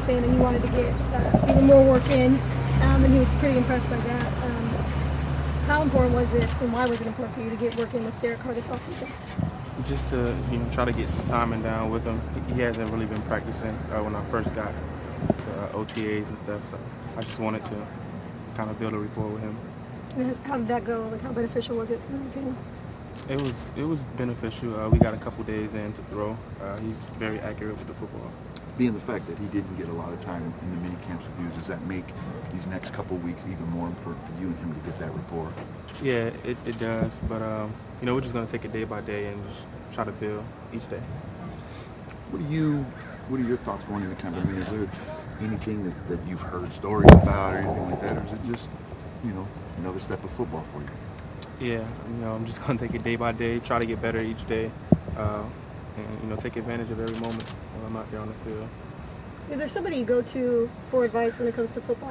saying that you wanted to get even more work in, and he was pretty impressed by that. How important was it, and why was it important for you to get working with Derek Carr this offseason? Just to try to get some timing down with him. He hasn't really been practicing when I first got to OTAs and stuff, so I just wanted to kind of build a rapport with him. And how did that go? Like, how beneficial was it in your opinion? It was beneficial. We got a couple days in to throw. He's very accurate with the football. Being the fact that he didn't get a lot of time in the mini camps with you, does that make these next couple weeks even more important for you and him to get that rapport? Yeah, it does. But we're just gonna take it day by day and just try to build each day. What are your thoughts going into camp? I mean, is there anything that you've heard stories about or anything like that, or is it just another step of football for you? Yeah, I'm just gonna take it day by day, try to get better each day, and take advantage of every moment while I'm out there on the field. Is there somebody you go to for advice when it comes to football?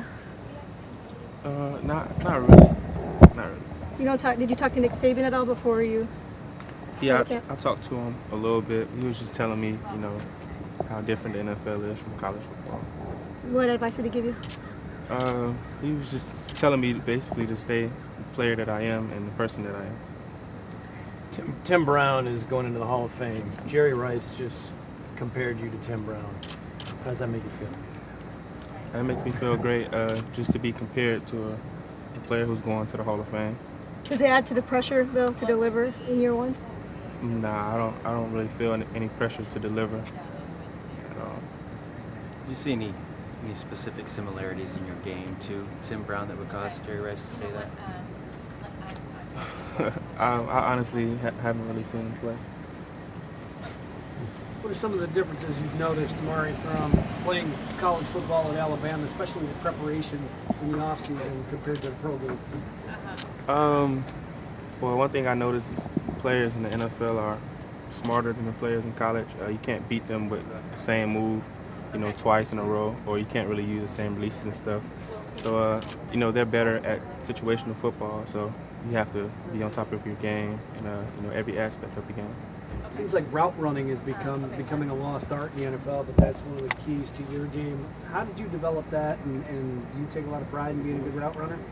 Not really. Not really. You don't talk. Did you talk to Nick Saban at all before you? Yeah, I talked to him a little bit. He was just telling me, how different the NFL is from college football. What advice did he give you? He was just telling me basically to stay the player that I am and the person that I am. Tim Brown is going into the Hall of Fame. Jerry Rice just compared you to Tim Brown. How does that make you feel? That makes me feel great, just to be compared to a player who's going to the Hall of Fame. Does it add to the pressure, though, to deliver in year one? Nah, I don't really feel any pressure to deliver at all. Do you see any specific similarities in your game to Tim Brown that would cause Jerry Rice to say that? I honestly haven't really seen him play. What are some of the differences you've noticed, Mari, from playing college football at Alabama, especially the preparation in the offseason compared to the pro game? Well, one thing I noticed is players in the NFL are smarter than the players in college. You can't beat them with the same move, twice in a row, or you can't really use the same releases and stuff. So, they're better at situational football, so you have to be on top of your game and, every aspect of the game. It seems like route running is becoming a lost art in the NFL, but that's one of the keys to your game. How did you develop that, and do you take a lot of pride in being a good route runner?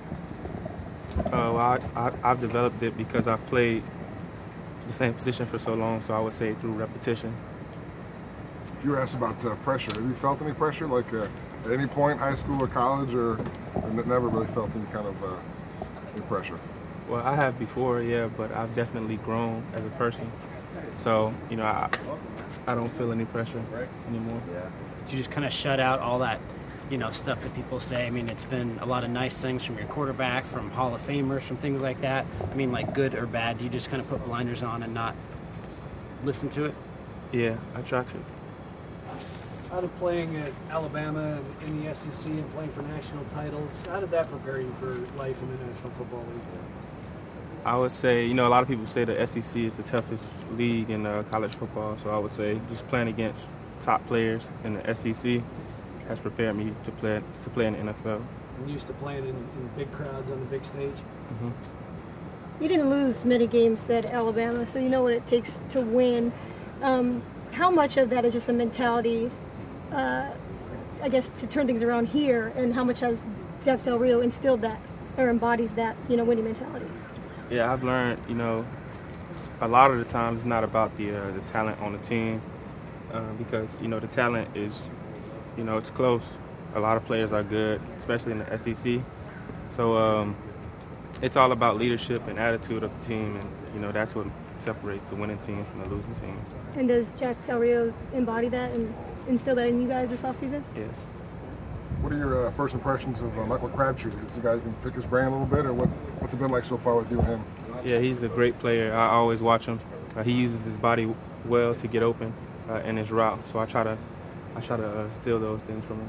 I've developed it because I've played the same position for so long, so I would say through repetition. You were asked about pressure. Have you felt any pressure, like at any point, high school or college, or never really felt any kind of any pressure? Well, I have before, yeah, but I've definitely grown as a person. So, I don't feel any pressure anymore. You just kind of shut out all that, stuff that people say. I mean, it's been a lot of nice things from your quarterback, from Hall of Famers, from things like that. I mean, like good or bad, do you just kind of put blinders on and not listen to it? Yeah, I try to. Out of playing at Alabama and in the SEC and playing for national titles, how did that prepare you for life in the National Football League? I would say, a lot of people say the SEC is the toughest league in college football, so I would say just playing against top players in the SEC has prepared me to play in the NFL. I'm used to playing in big crowds on the big stage. Mm-hmm. You didn't lose many games at Alabama, so you know what it takes to win. How much of that is just a mentality, I guess, to turn things around here, and how much has Jack Del Rio instilled that or embodies that, winning mentality? Yeah, I've learned, a lot of the times it's not about the talent on the team because, the talent is, it's close. A lot of players are good, especially in the SEC. So it's all about leadership and attitude of the team, and, that's what separates the winning team from the losing team. And does Jack Del Rio embody that and instill that in you guys this offseason? Yes. What are your first impressions of Michael Crabtree? Is the guy you can pick his brain a little bit, or what's it been like so far with you and him? Yeah, he's a great player. I always watch him. He uses his body well to get open in his route, so I try to steal those things from him.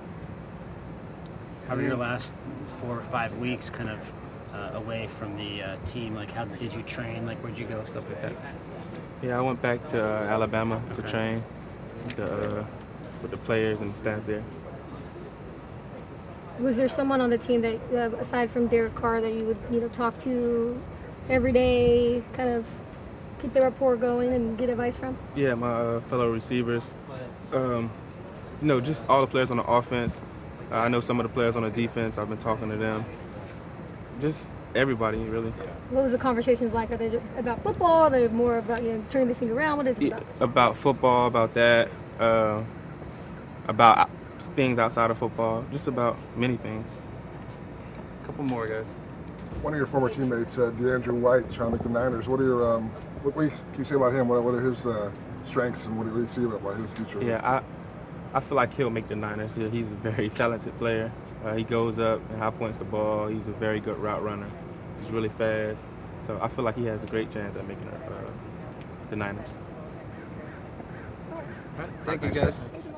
How were your last 4 or 5 weeks kind of away from the team? Like, how did you train? Like, where'd you go? Stuff like that. Yeah, I went back to Alabama to train with the players and the staff there. Was there someone on the team that, aside from Derek Carr, that you would talk to every day, kind of keep the rapport going and get advice from? Yeah, my fellow receivers. just all the players on the offense. I know some of the players on the defense. I've been talking to them. Just everybody, really. What was the conversations like? Are they about football? Are they more about turning this thing around? What is it about? About football, about that, about things outside of football, just about many things. A couple more, guys. One of your former teammates, DeAndre White, trying to make the Niners. What are your what can you say about him? What are his strengths and what do you see about his future? Yeah, I feel like he'll make the Niners. He's a very talented player. He goes up and high points the ball. He's a very good route runner. He's really fast. So I feel like he has a great chance at making the Niners. All right, thank you, guys.